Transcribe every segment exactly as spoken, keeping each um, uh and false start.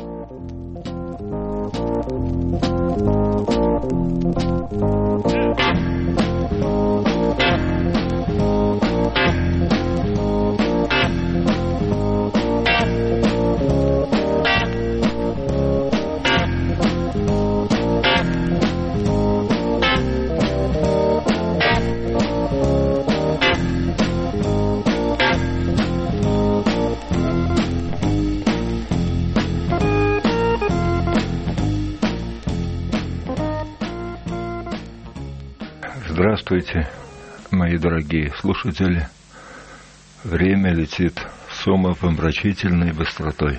Здравствуйте, мои дорогие слушатели. Время летит с умопомрачительной быстротой.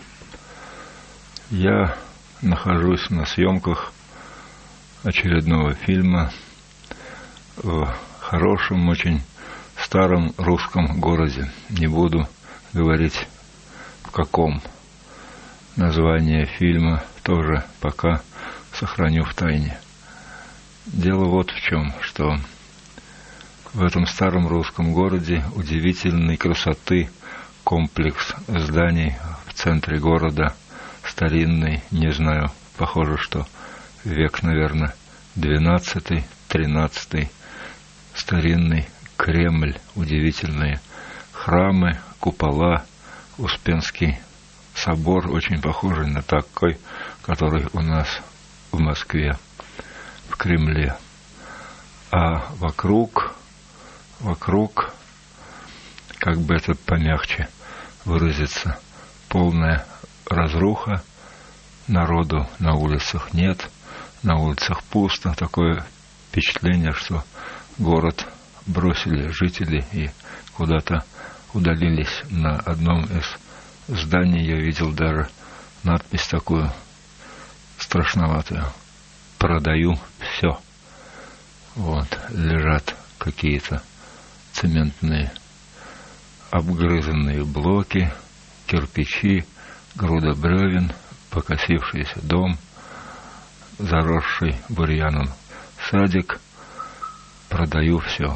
Я нахожусь на съемках очередного фильма в хорошем, очень старом русском городе. Не буду говорить, в каком. Название фильма тоже пока сохраню в тайне. Дело вот в чем, что в этом старом русском городе удивительной красоты комплекс зданий в центре города, старинный, не знаю, похоже, что век, наверное, двенадцатый, тринадцатый, старинный Кремль, удивительные храмы, купола, Успенский собор, очень похожий на такой, который у нас в Москве, в Кремле. А вокруг, вокруг, как бы это помягче выразиться, полная разруха, народу на улицах нет, на улицах пусто, такое впечатление, что город бросили жители и куда-то удалились. На одном из зданий я видел даже надпись такую страшноватую: «Продаю все». Вот, лежат какие-то цементные обгрызанные блоки, кирпичи, груда бревен, покосившийся дом, заросший бурьяном садик. Продаю все.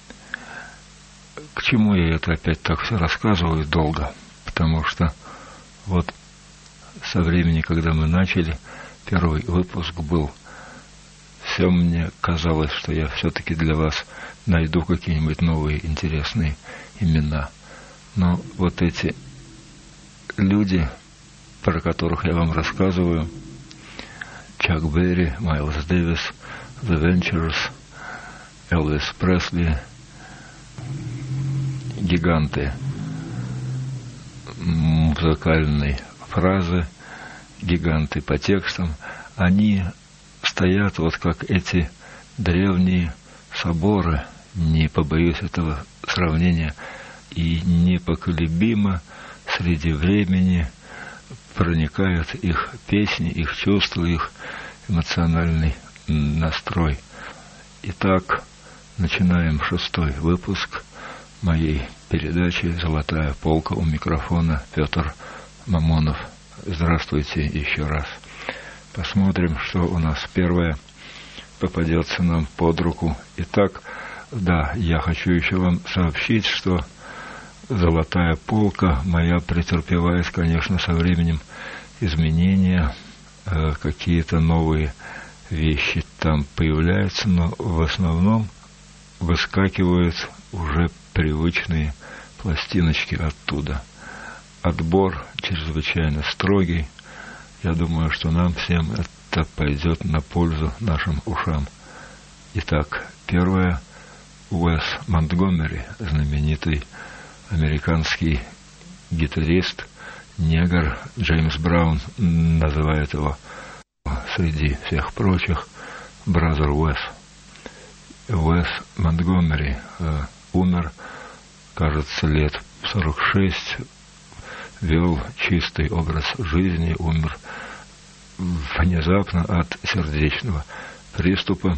К чему я это опять так все рассказываю долго? Потому что вот со времени, когда мы начали, первый выпуск был, все мне казалось, что я все-таки для вас найду какие-нибудь новые интересные имена. Но вот эти люди, про которых я вам рассказываю, Чак Берри, Майлз Дэвис, The Ventures, Элвис Пресли, гиганты музыкальной фразы, гиганты по текстам, они стоят вот как эти древние соборы, не побоюсь этого сравнения, и непоколебимо среди времени проникают их песни, их чувства, их эмоциональный настрой. Итак, начинаем шестой выпуск моей передачи «Золотая полка». У микрофона Петр Мамонов. Здравствуйте еще раз. Посмотрим, что у нас первое попадется нам под руку. Итак, да, я хочу еще вам сообщить, что «Золотая полка» моя претерпевает, конечно, со временем изменения, э, какие-то новые вещи там появляются, но в основном выскакивают уже привычные пластиночки оттуда. Отбор чрезвычайно строгий. Я думаю, что нам всем это пойдет на пользу нашим ушам. Итак, первое. Уэс Монтгомери, знаменитый американский гитарист, негр. Джеймс Браун называет его среди всех прочих Бразер Уэс. Уэс Монтгомери э, умер, кажется, лет в сорок шесть, вел чистый образ жизни, умер внезапно от сердечного приступа.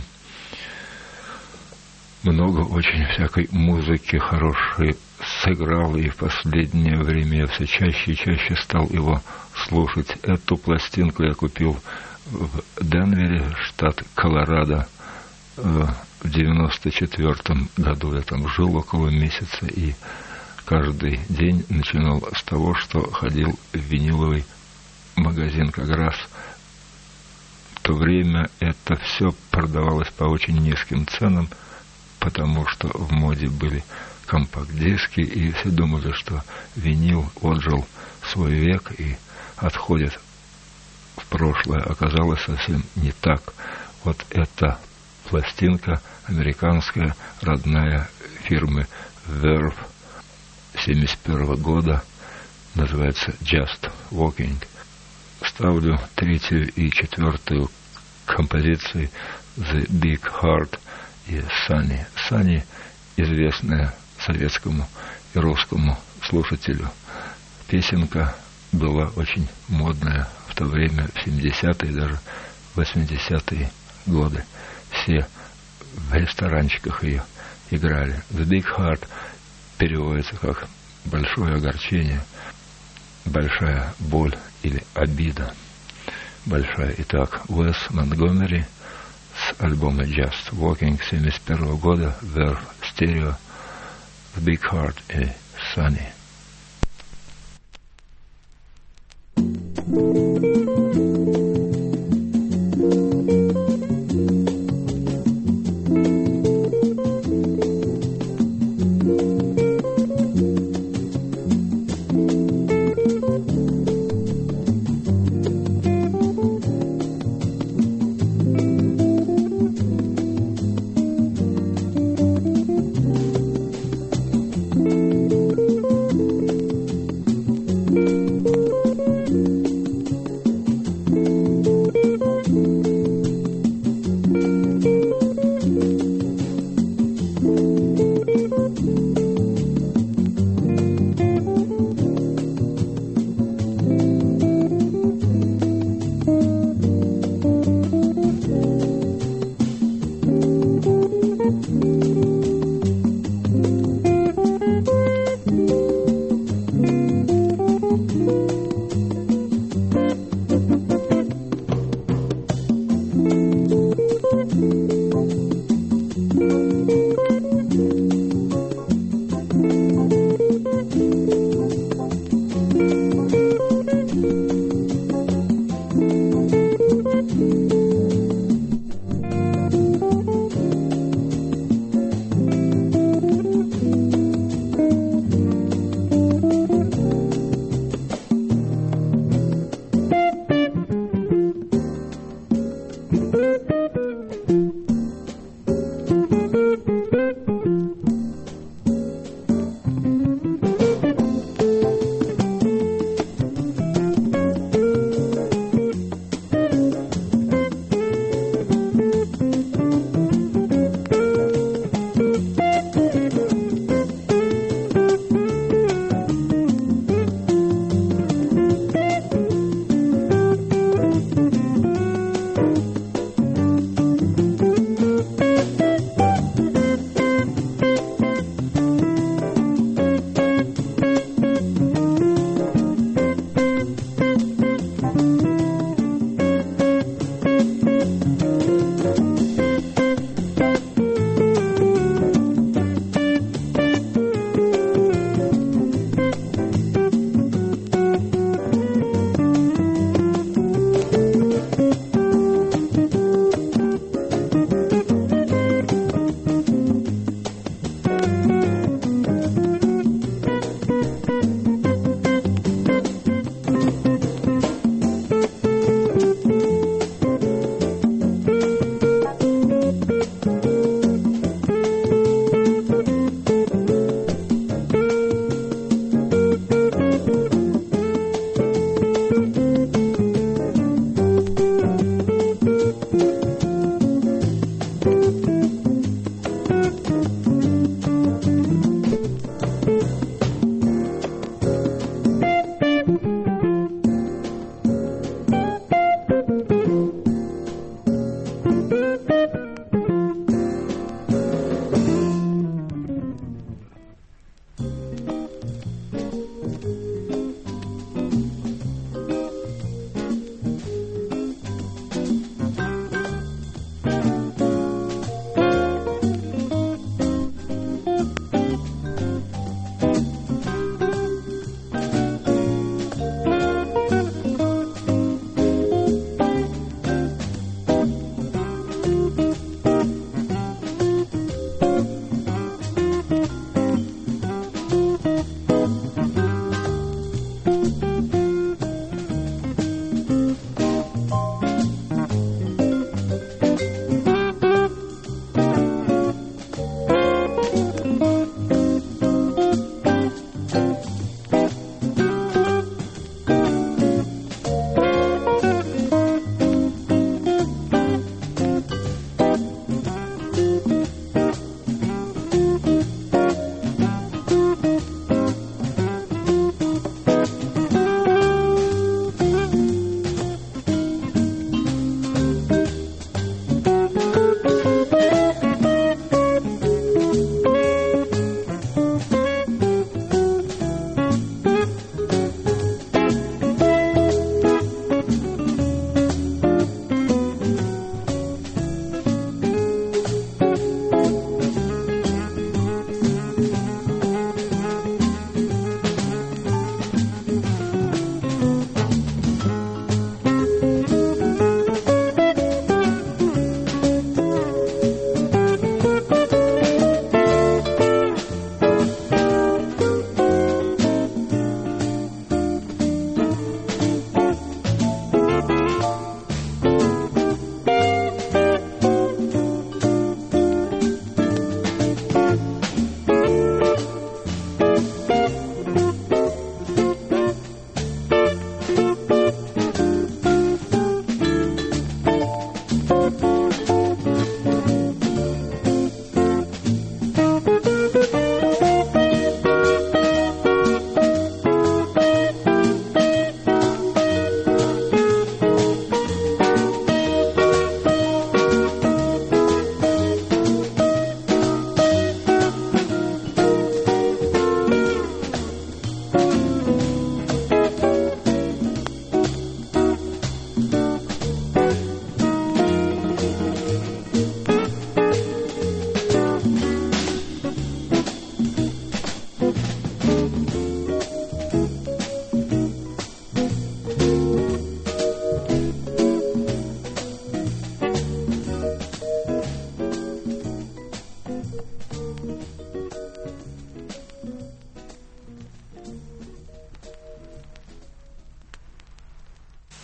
Много очень всякой музыки хорошей сыграл, и в последнее время я все чаще и чаще стал его слушать. Эту пластинку я купил в Денвере, штат Колорадо, в девяносто четвёртом году. Я там жил около месяца и каждый день начинал с того, что ходил в виниловый магазин как раз в то время это все продавалось по очень низким ценам, потому что в моде были компакт-диски, и все думали, что винил отжил свой век и отходит в прошлое. Оказалось совсем не так. Вот эта пластинка американская, родная фирмы Verve семьдесят первого года, называется Just Walking. Ставлю третью и четвертую композиции The Big Heart и Sunny. Sunny известная советскому и русскому слушателю песенка, была очень модная в то время, в семидесятые, даже восьмидесятые годы. Все в ресторанчиках ее играли. The Big Heart переводится как большое огорчение, большая боль или обида. Большая. Итак, Уэс Монтгомери с альбома Just Walking семьдесят первого года, Verve Stereo, The Big Heart и Sunny.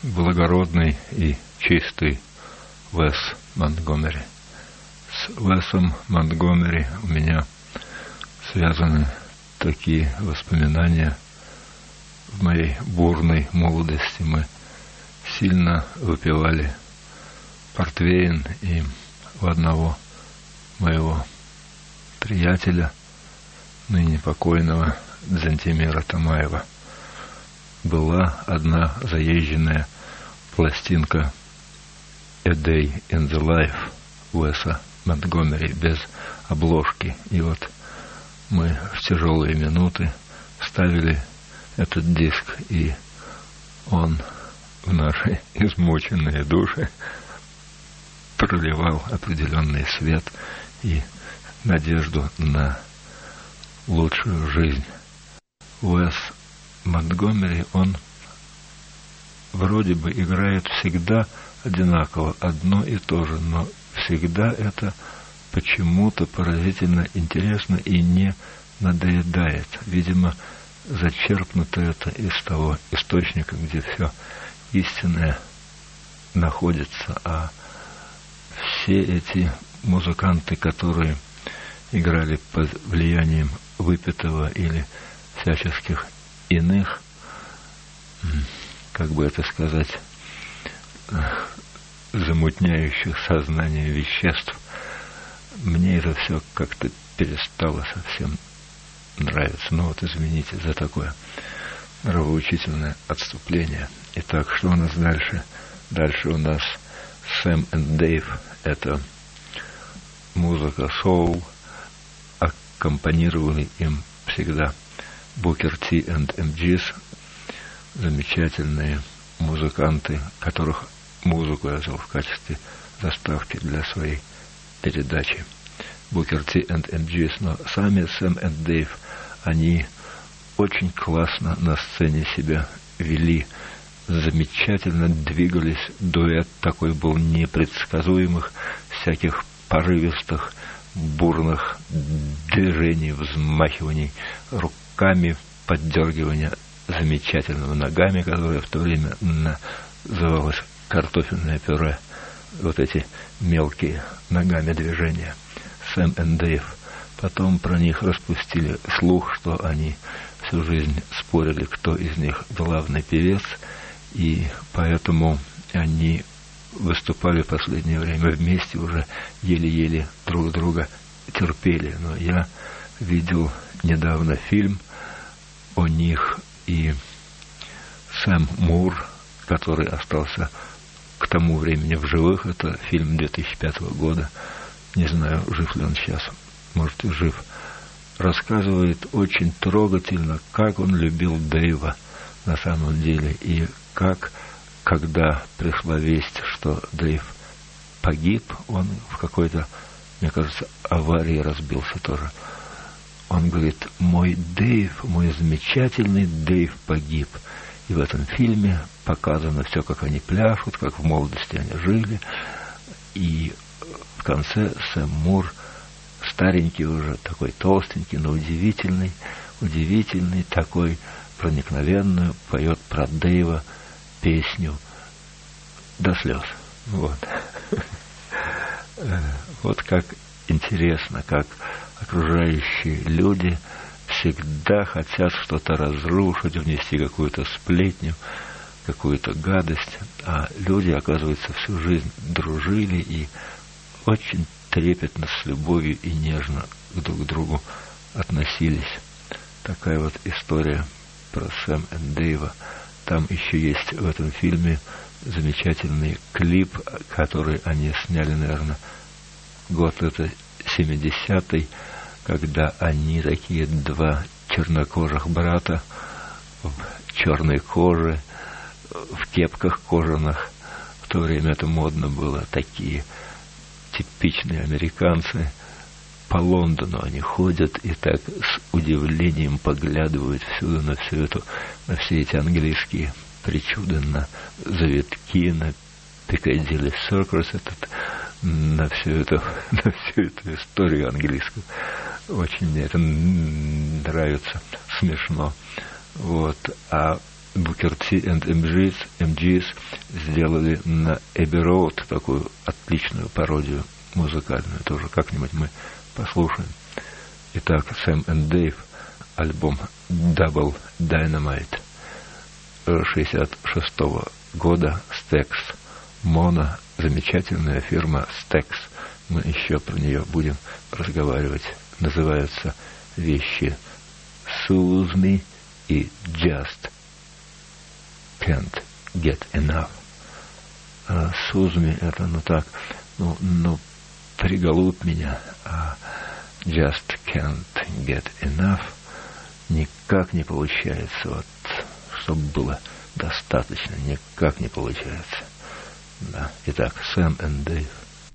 благородный и чистый Уэс Монтгомери. С Уэсом Монтгомери у меня связаны такие воспоминания. В моей бурной молодости мы сильно выпивали портвейн, и у одного моего приятеля, ныне покойного Дзентимира Тамаева, была одна заезженная пластинка «A Day in the Life» Уэса Монтгомери без обложки. И вот мы в тяжелые минуты ставили этот диск, и он в наши измученные души проливал определенный свет и надежду на лучшую жизнь. Уэс Монтгомери, он вроде бы играет всегда одинаково, одно и то же, но всегда это почему-то поразительно интересно и не надоедает. Видимо, зачерпнуто это из того источника, где все истинное находится, а все эти музыканты, которые играли под влиянием выпитого или всяческих иных, как бы это сказать, замутняющих сознание веществ, мне это все как-то перестало совсем нравиться. Ну вот, извините за такое нравоучительное отступление. Итак, что у нас дальше? Дальше у нас Сэм и Дэйв. Это музыка соул, аккомпанировали им всегда Букер Ти и эм джис, замечательные музыканты, которых музыку я взял в качестве заставки для своей передачи. Букер Ти и эм джис, но сами Сэм и Дэйв, они очень классно на сцене себя вели, замечательно двигались. Дуэт такой был непредсказуемых, всяких порывистых, бурных движений, взмахиваний руками, поддергивания замечательного ногами, которое в то время называлось картофельное пюре. Вот эти мелкие ногами движения. Сэм и Дэйв. Потом про них распустили слух, что они всю жизнь спорили, кто из них главный певец, и поэтому они выступали в последнее время вместе, уже еле-еле друг друга терпели. Но я видел недавно фильм о них, и Сэм Мур, который остался к тому времени в живых, это фильм две тысячи пятого года, не знаю, жив ли он сейчас, может и жив, рассказывает очень трогательно, как он любил Дэйва на самом деле, и как, когда пришла весть, что Дэйв погиб, он в какой-то, мне кажется, аварии разбился тоже. Он говорит: мой Дэйв, мой замечательный Дэйв погиб. И в этом фильме показано все, как они пляшут, как в молодости они жили. И в конце Сэм Мур, старенький уже, такой толстенький, но удивительный, удивительный, такой проникновенную, поет про Дэйва песню до слез. Вот. Вот как интересно, как окружающие люди всегда хотят что-то разрушить, внести какую-то сплетню, какую-то гадость, а люди, оказывается, всю жизнь дружили и очень трепетно, с любовью и нежно друг к другу относились. Такая вот история про Сэм и Дэйва. Там еще есть в этом фильме замечательный клип, который они сняли, наверное, год это семидесятый, когда они, такие два чернокожих брата, в черной коже, в кепках кожаных, в то время это модно было, такие типичные американцы, по Лондону они ходят и так с удивлением поглядывают всюду на всю эту, на все эти английские причуды, на завитки, на Пикадилли Circus, этот, на всю эту, на всю эту историю английскую. Очень мне это нравится, смешно. Вот. А Booker T and эм джи эс, эм джи эс сделали на Эбби Роуд такую отличную пародию музыкальную. Тоже как-нибудь мы послушаем. Итак, Сэм и Дэйв, альбом Double Dynamite шестьдесят шестого года, Stax Mono, замечательная фирма Stax. Мы еще про нее будем разговаривать. Называются вещи Soothe Me и Just Can't Get Enough. А Soothe Me — это, ну так, ну, ну приголубь меня, а Just Can't Get Enough никак не получается. Вот, чтобы было достаточно, никак не получается. Да. Итак, Сэм и Дэйв.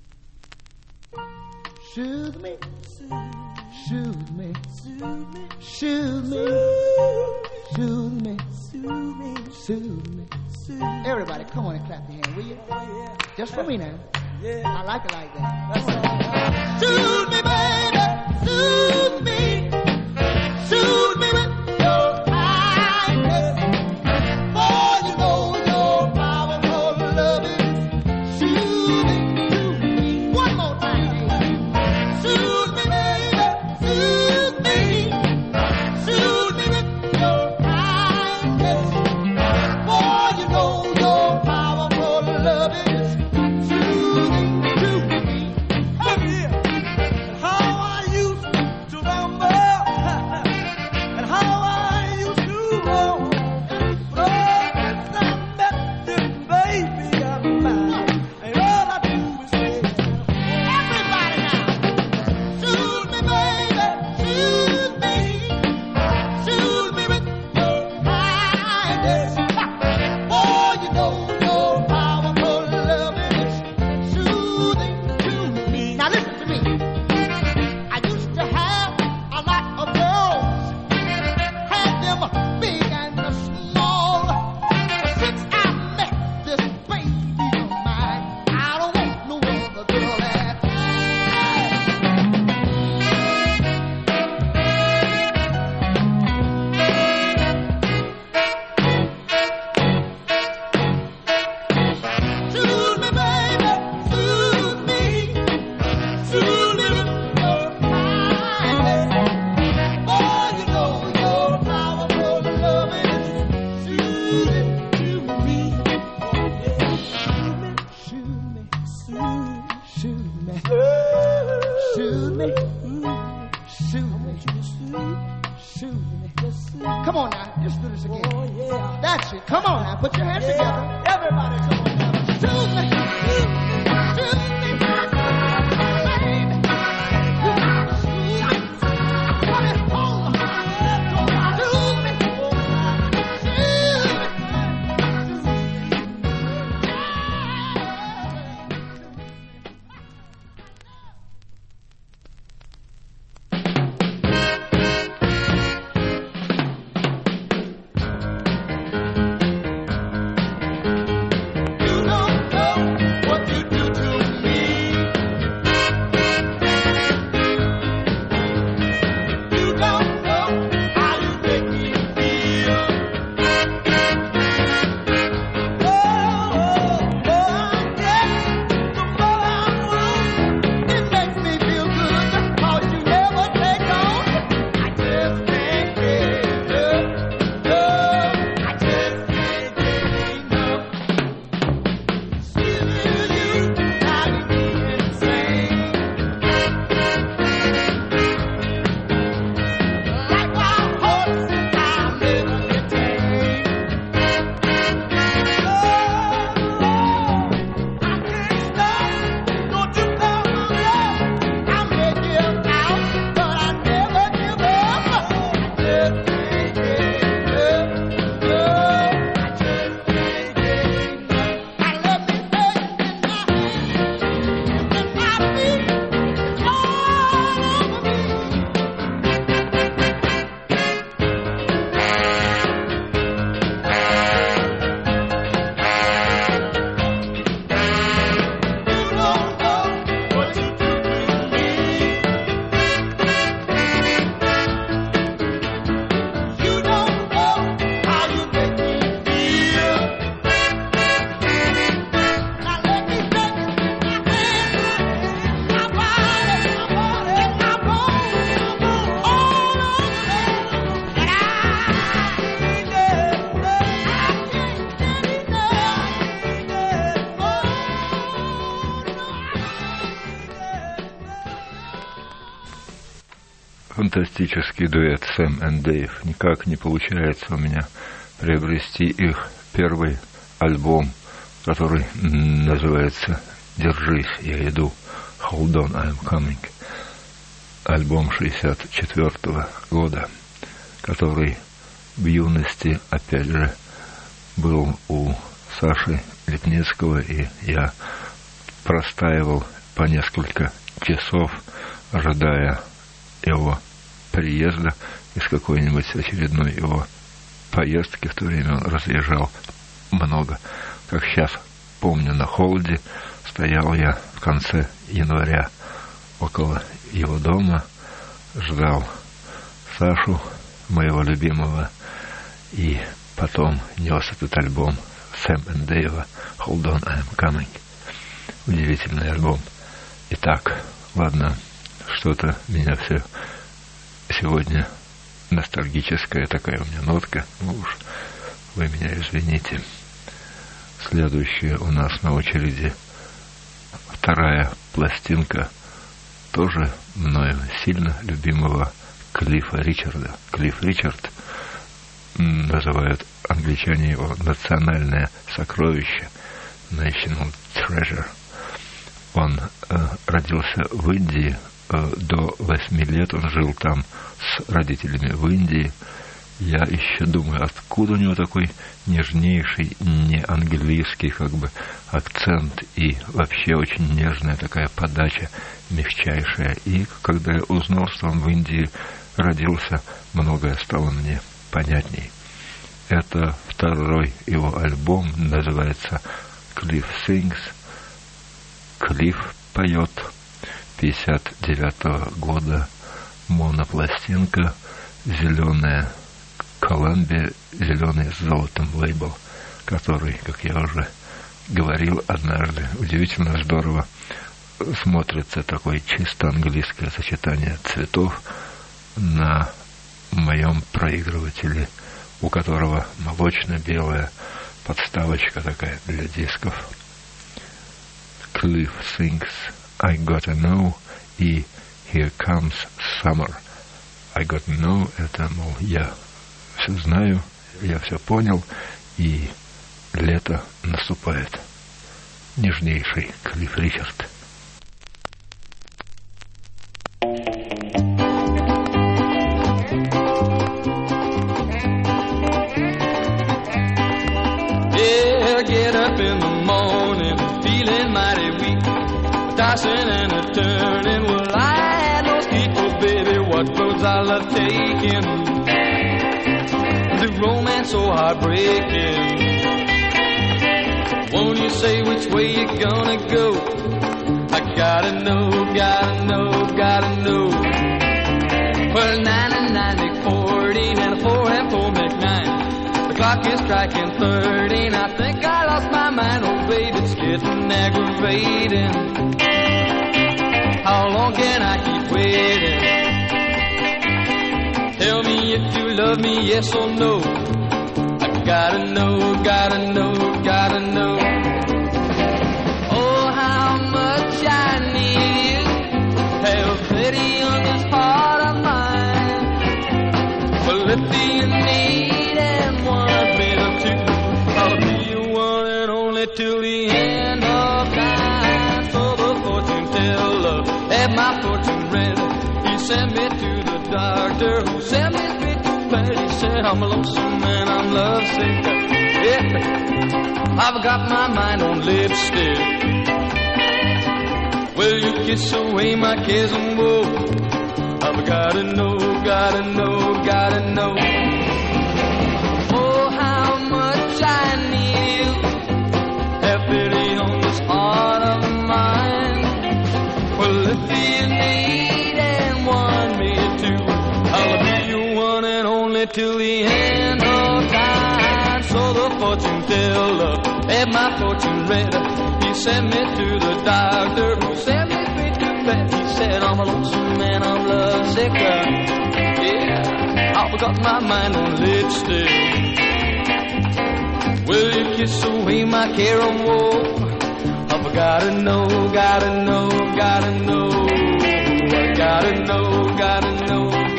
Shoot me, shoot me, shoot me, shoot me, shoot me. Everybody, come on and clap your hands, will you? Just for me now. I like it like that. Shoot me, baby, shoot me, shoot me with your kindness. For you know your powerful love is shooting to me. One more time. Shoot me, baby, shoot me, shoot me with your kindness. For you know your powerful love is shooting to me. Come here. And how I used to rumble, and how I used to roll. But since I met this baby of mine, and all I do is say, everybody now. Shoot me, baby, shoot me, shoot me with your kindness. For you know your powerful love is soothing to me. Now listen to me. I used to have a lot of girls, had them big and small. But since I met this baby of mine, I don't want no other girl at all. Shoot me, baby, shoot me, shoot me with your kindness. For you know your powerful love is shooting to me. Shoot me, shoot me, shoot me, shoot me, shoot me, shoot me. Come on now, just do this again. That's it. Come on now, put your hands together. Everybody, come on now. Shoot me, shoot me, shoot me, baby. You got to shoot me. Put it on. Shoot me, shoot me. фантастический дуэт Сэм и Дэйв. Никак не получается у меня приобрести их первый альбом, который называется «Держись, я иду», «Hold on, I'm coming». Альбом шестьдесят четвёртого года, который в юности, опять же, был у Саши Лепницкого, и я простаивал по несколько часов, ожидая его приезда из какой-нибудь очередной его поездки. В то время он разъезжал много. Как сейчас помню, на холоде стоял я в конце января около его дома, ждал Сашу, моего любимого, и потом нес этот альбом Сэм и Дэйва «Hold on, I'm coming». Удивительный альбом. Итак, ладно, что-то меня все сегодня ностальгическая такая у меня нотка. Ну уж, вы меня извините. Следующая у нас на очереди вторая пластинка тоже мною сильно любимого Клиффа Ричарда. Клифф Ричард, называют англичане его национальное сокровище, National Treasure. Он э, родился в Индии, э, до восьми лет он жил там с родителями в Индии. Я еще думаю, откуда у него такой нежнейший, не английский как бы акцент и вообще очень нежная такая подача, мягчайшая. И когда я узнал, что он в Индии родился, многое стало мне понятней. Это второй его альбом, называется «Cliff Sings». Клифф поет, пятьдесят девятого года, монопластинка, зеленая Колумбия, зеленый с золотом лейбл, который, как я уже говорил однажды, удивительно здорово смотрится, такое чисто английское сочетание цветов на моем проигрывателе, у которого молочно-белая подставочка такая для дисков. Cliff Sings I Gotta Know и Here Comes Summer. I Gotta Know — это, мол, я все знаю, я все понял, и лето наступает. Нежнейший Клифф Ричард. Yeah, get up in the morning, feeling mighty weak, tossing and a turning. Well, I had no sleep, oh baby, what roads I love taking. The romance so heartbreaking. Won't you say which way you're gonna go? I gotta know, gotta know, gotta know. Well, nine and nine make fourteen, and a four and four make nine. The clock is striking thirteen. I think I lost my mind, oh baby, it's getting aggravating. How long can I keep waiting? Tell me if you love me, yes or no. I gotta know, gotta know, gotta know. Oh, how much I need you. Have pity on this heart of mine. Well, if you need and want me to, I'll be your one and only till the end of time. So the fortune teller had my fortune read. He sent me to the doctor who sent me straight to bed. He said I'm lonesome and I'm lovesick. Yeah, I've got my mind on lipstick. Will you kiss away my cares and woe? I've gotta know, gotta know, gotta know. Oh, how much I need you. Have pity on this heart of mine. Well, if you need and want me to, I'll be your one and only till the end of time. So the fortune teller had my fortune read. He sent me to the doctor who sent me straight to bed. He said I'm a lonesome man, I'm lovesick. Yeah, I've got my mind on lipstick. Will you kiss away my care and woe? I've gotta know, gotta know, gotta know. I gotta know, gotta know.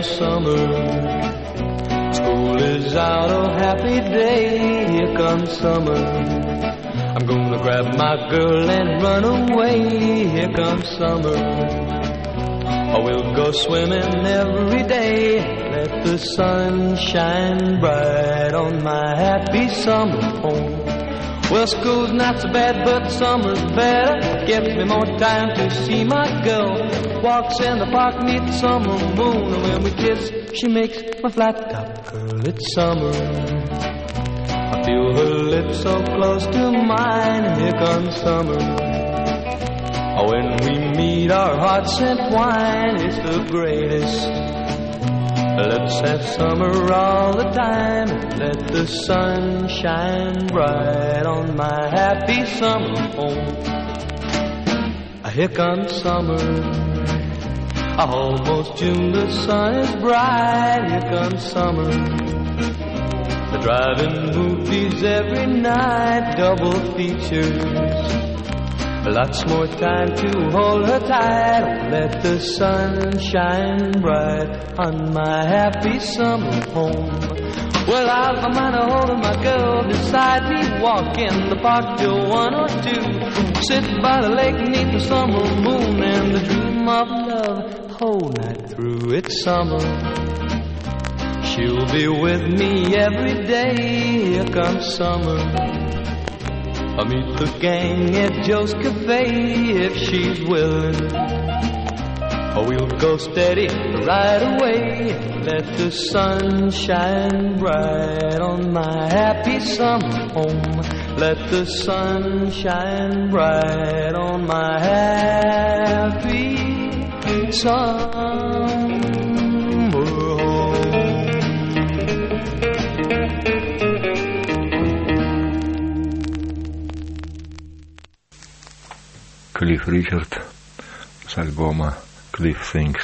comes summer. School is out, oh happy day, here comes summer. I'm gonna grab my girl and run away, here comes summer. I will go swimming every day, let the sun shine bright on my happy summer home. Well, school's not so bad, but summer's better. Gives me more time to see my girl. Walks in the park neath the summer moon, and when we kiss, she makes my flat top girl. It's summer. I feel her lips so close to mine, and here comes summer. When we meet, our hearts entwine. It's the greatest. Let's have summer all the time. Let the sun shine bright on my happy summer home. Here comes summer. Almost June, the sun is bright. Here comes summer. The driving movies every night, double features. Lots more time to hold her tight. Let the sun shine bright on my happy summer home. Well, I've a mind of holding my girl beside me, walk in the park till one or two, sit by the lake beneath the summer moon, and the dream of love the whole night through. It's summer. She'll be with me every day. Here comes summer. I'll meet the gang at Joe's Cafe if she's willing. Or we'll go steady right away. Let the sun shine bright on my happy summer home. Let the sun shine bright on my happy summer home. Клифф Ричард с альбома Cliff Sings.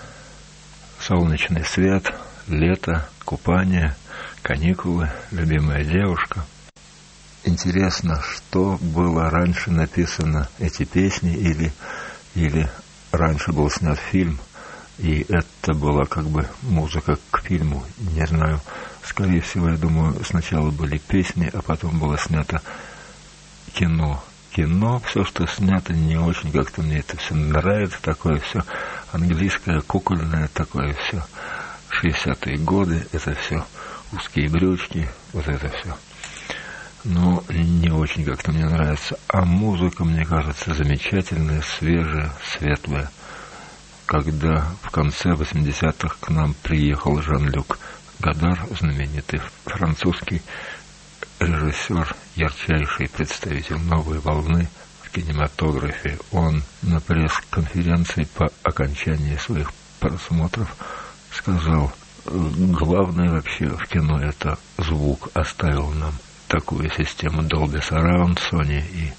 Солнечный свет, лето, купание, каникулы, любимая девушка. Интересно, что было раньше написано, эти песни, или, или раньше был снят фильм, и это была как бы музыка к фильму, не знаю. Скорее всего, я думаю, сначала были песни, а потом было снято кино. Кино, все, что снято, не очень как-то мне это все нравится, такое все английское, кукольное, такое все. шестидесятые годы, это все узкие брючки, вот это все. Но не очень как-то мне нравится. А музыка, мне кажется, замечательная, свежая, светлая. Когда в конце восьмидесятых к нам приехал Жан-Люк Годар, знаменитый французский режиссер, ярчайший представитель новой волны в кинематографе, он на пресс-конференции по окончании своих просмотров сказал: главное вообще в кино — это звук. Оставил нам такую систему Dolby Surround Sony и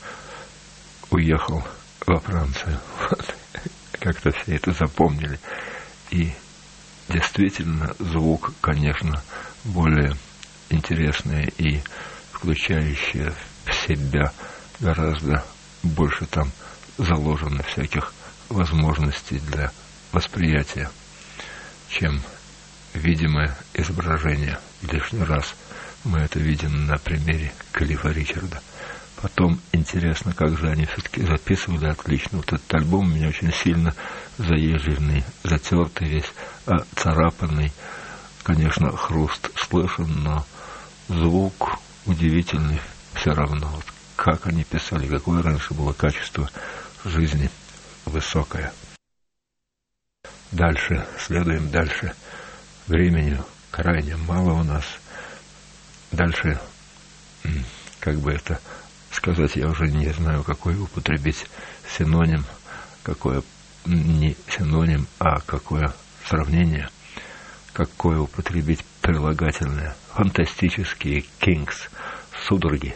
уехал во Францию. Вот. Как-то все это запомнили. И действительно звук, конечно, более интересные и включающие в себя гораздо больше там заложено всяких возможностей для восприятия, чем видимое изображение. Лишний раз мы это видим на примере Клиффа Ричарда. Потом интересно, как же они все-таки записывали отлично. Вот этот альбом у меня очень сильно заезженный, затертый весь, царапанный. Конечно, хруст слышен, но звук удивительный все равно. Вот как они писали, какое раньше было качество жизни высокое. Дальше, следуем дальше. Времени крайне мало у нас. Дальше, как бы это сказать, я уже не знаю, какой употребить синоним, какое не синоним, а какое сравнение, какое употребить прилагательное. Фантастические Кингс, судороги.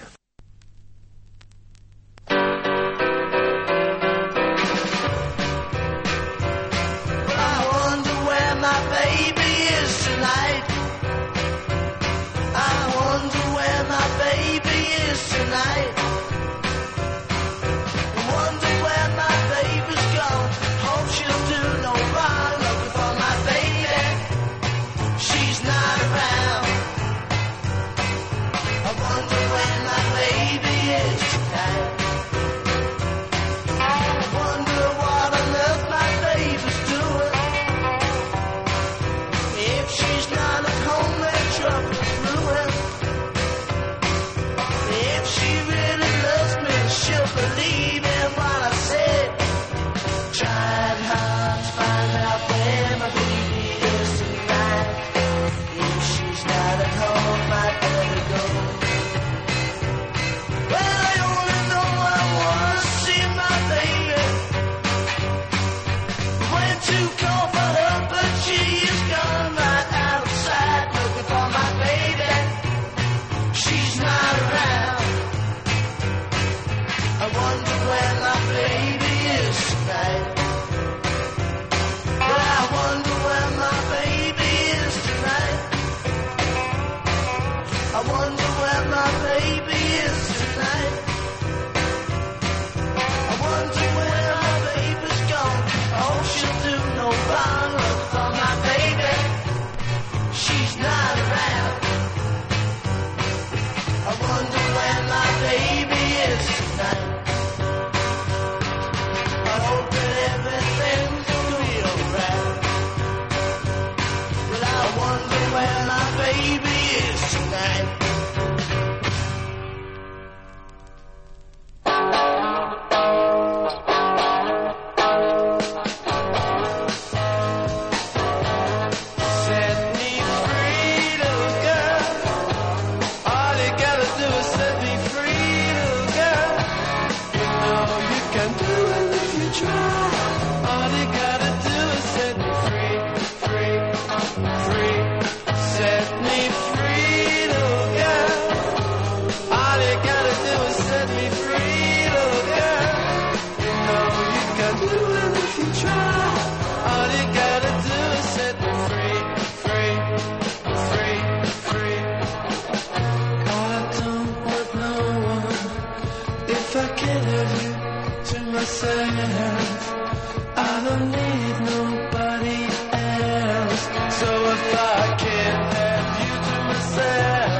All you gotta do is set me free, little girl. You know you can do it if you try. All you gotta do is set me free, free, free, free. I don't want no one if I can't have you to myself. I don't need nobody else. So if I can't have you to myself,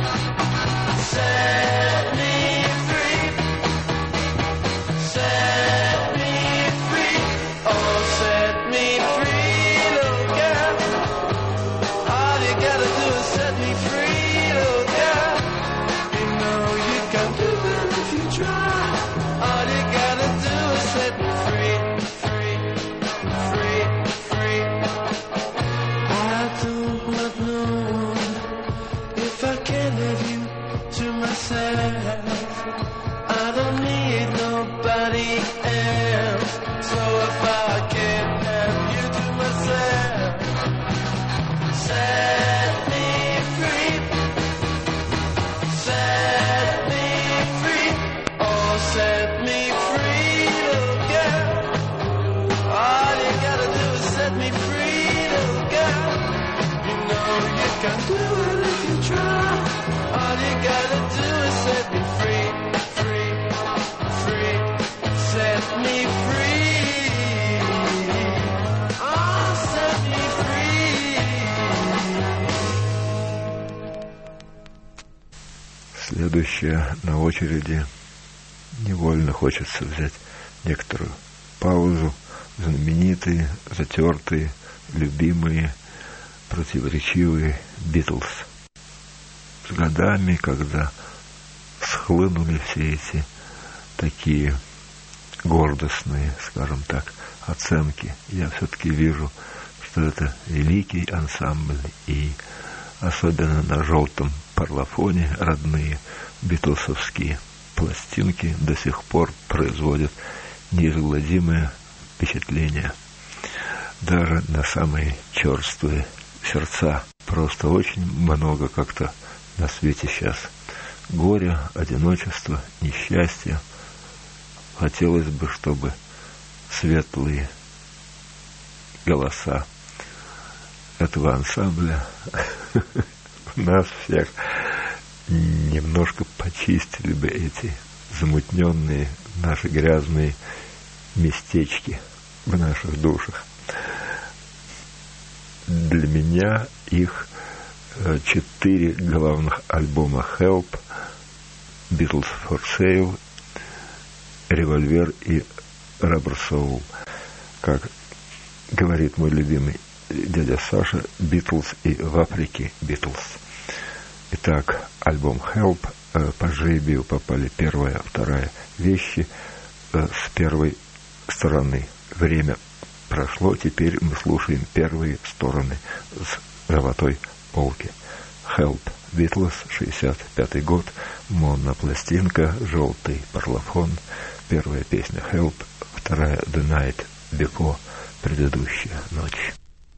set me free, set me free, oh set me free, little girl. All you gotta do is set me free, little girl. You know you can do it if you try. All you gotta do is set me free, free, free, free. I don't want no one if I can't have you to myself. I don't need nobody else. So if I can't have you to myself, set me free, set me free, oh set me free, little girl. All you gotta do is set me free, little girl. You know you can do it if you try. All you gotta do is set me free, free, free, set me free. Oh, set me free. Следующая на очереди. Невольно хочется взять некоторую паузу. Знаменитые, затертые, любимые, противоречивые Битлз. С годами, когда схлынули все эти такие гордостные, скажем так, оценки, я все-таки вижу, что это великий ансамбль, и особенно на желтом парлофоне родные битлсовские пластинки до сих пор производят неизгладимое впечатление. Даже на самые черствые сердца. Просто очень много как-то на свете сейчас горя, одиночества, несчастья. Хотелось бы, чтобы светлые голоса этого ансамбля нас всех немножко почистили бы эти замутненные наши грязные местечки в наших душах. Для меня их четыре главных альбома Help, Beatles for Sale, Револьвер и Rubber Soul. Как говорит мой любимый дядя Саша, Битлз и в Африке Битлз. Итак, альбом Help, по жребию попали первая, вторая вещи с первой стороны. Время прошло, теперь мы слушаем первые стороны с золотой полки. Help, Битлз, шестьдесят пятый год, монопластинка, желтый парлофон, первая песня Help, вторая The Night Before, предыдущая ночь.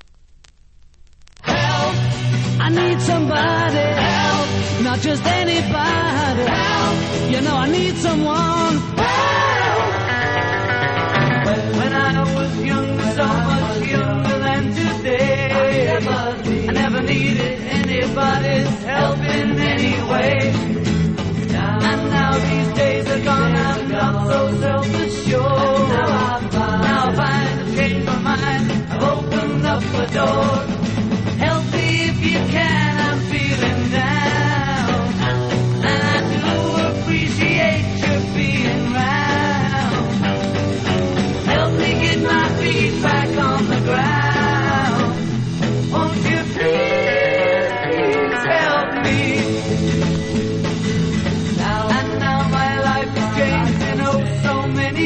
Help, I need somebody, help, not just anybody, help, you know I need someone, help. When I was young, so much younger than today, I never needed anybody's help in any way. And now these days are gone, I'm not so self-assured. Now I find, now I find I've changed my mind, I've opened up the door. Help me if you can, I'm feeling down, and I do appreciate your being round. Help me get my feet back on the ground. Won't you please, please help me? And now my life has changed in oh so many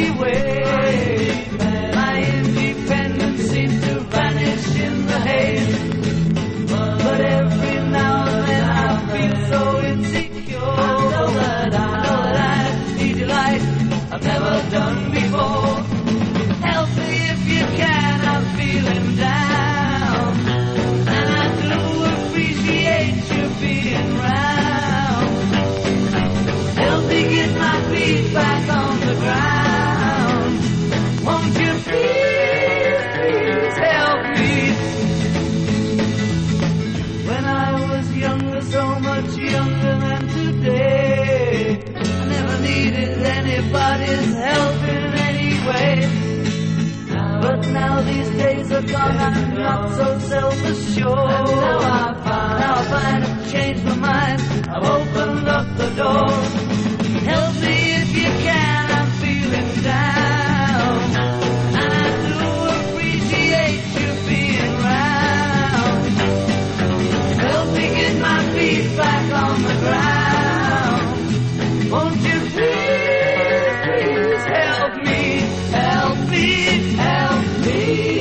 anybody's help in any way. But now these days are gone, I'm not so self-assured. And now I find, now I find I've changed my mind. I've opened up the door. Help me if you can, I'm feeling down. And I do appreciate you being round. Help me get my feet back on the ground. Won't you please, please help me, help me, help me.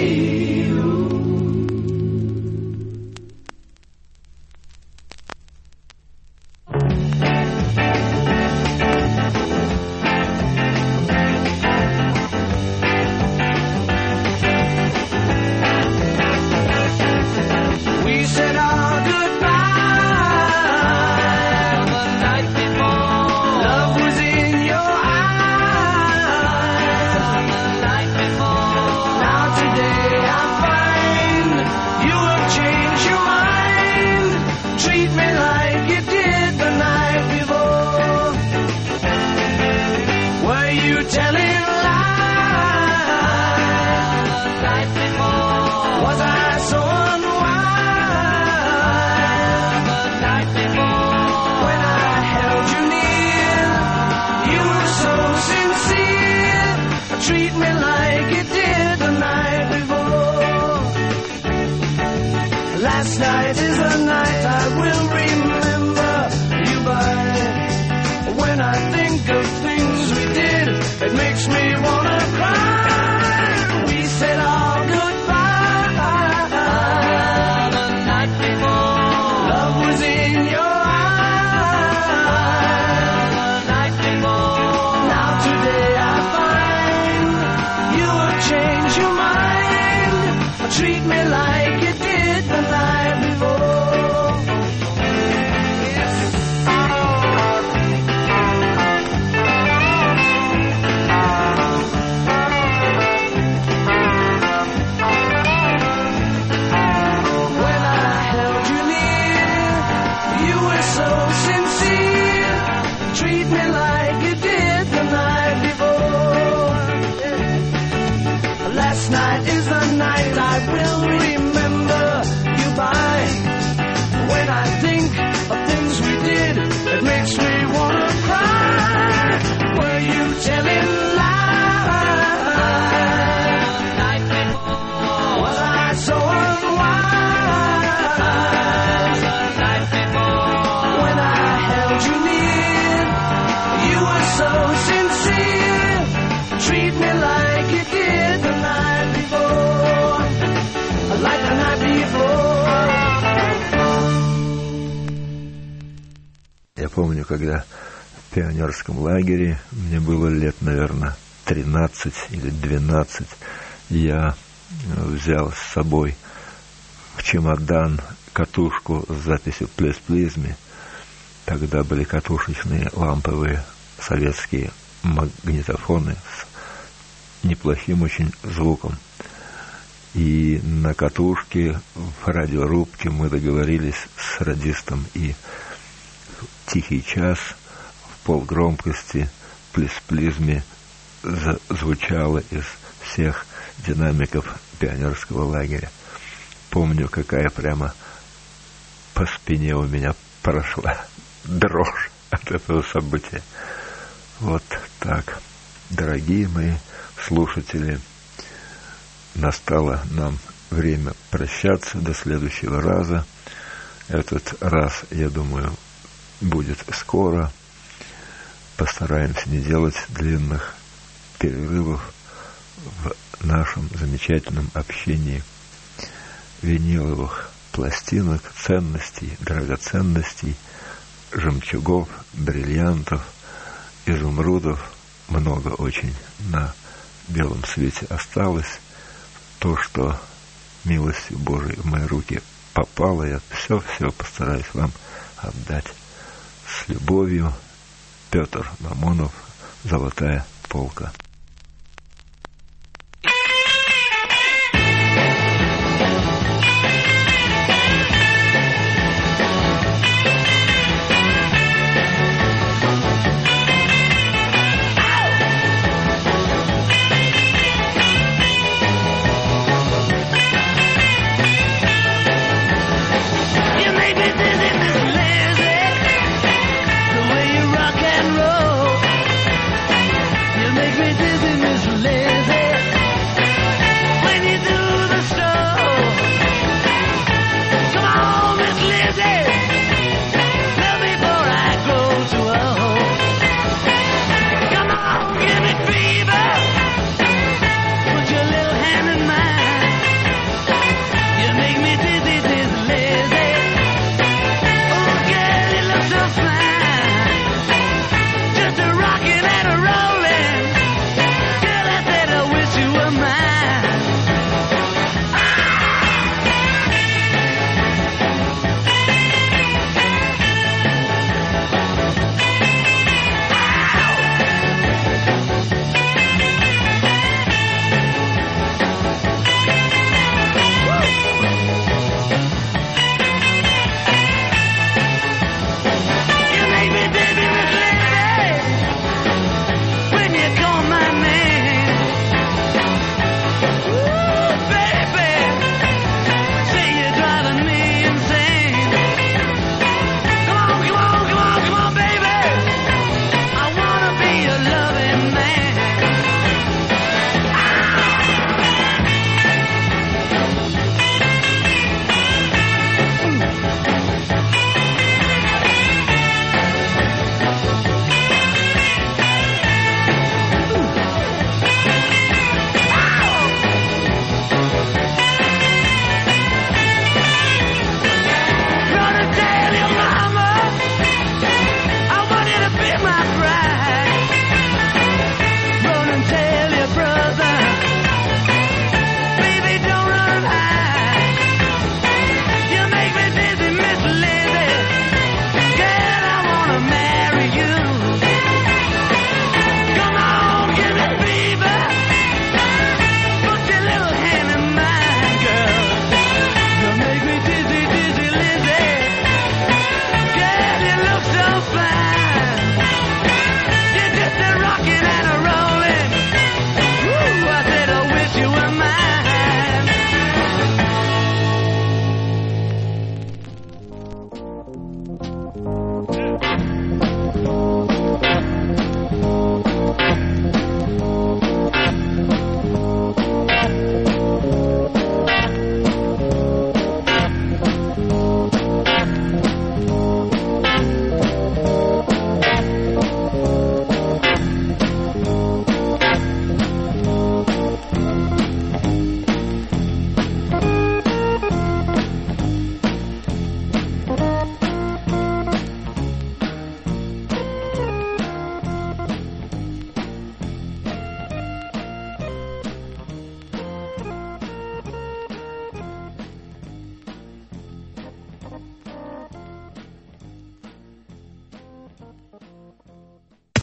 We said our goodbye the night before. Love was in your eyes the night before. Now today I find you have changed your mind. Treat me like you did the night before. Were you telling lies the night before? Was I so unwise the night before? When I held you near, you were so sincere. Treat me like you did the night before. Last night is the night I will remember you by. When I think of things we did, it makes me wanna cry. We said our goodbye the night before. Love was in your eyes the night before. Now today I find you have changed your mind. Treat me like you did the night before. Yes. When I held you near, you were so sincere. Treat me like you did the night before. Last night is the night I will remember you by. When I think of things we did, it makes me wanna cry. Were you telling lies the night before? Was I so unwise the night before? When I held you near, you were so sincere. Treat me like you did the night before. Like the night before. Я помню, когда в пионерском лагере, мне было лет, наверное, тринадцать или двенадцать, я взял с собой в чемодан катушку с записью «Please, please me». Тогда были катушечные ламповые советские магнитофоны с неплохим очень звуком. И на катушке в радиорубке мы договорились с радистом, и в тихий час в полгромкости «Please, please me» звучало из всех динамиков пионерского лагеря. Помню, какая прямо по спине у меня прошла дрожь от этого события. Вот так, дорогие мои слушатели, настало нам время прощаться до следующего раза. Этот раз, я думаю, будет скоро. Постараемся не делать длинных перерывов в нашем замечательном общении виниловых пластинок, ценностей, драгоценностей, жемчугов, бриллиантов, изумрудов. Много очень на белом свете осталось. То, что милостью Божией в мои руки попало, я все-все постараюсь вам отдать. С любовью, Петр Мамонов, «Золотая полка».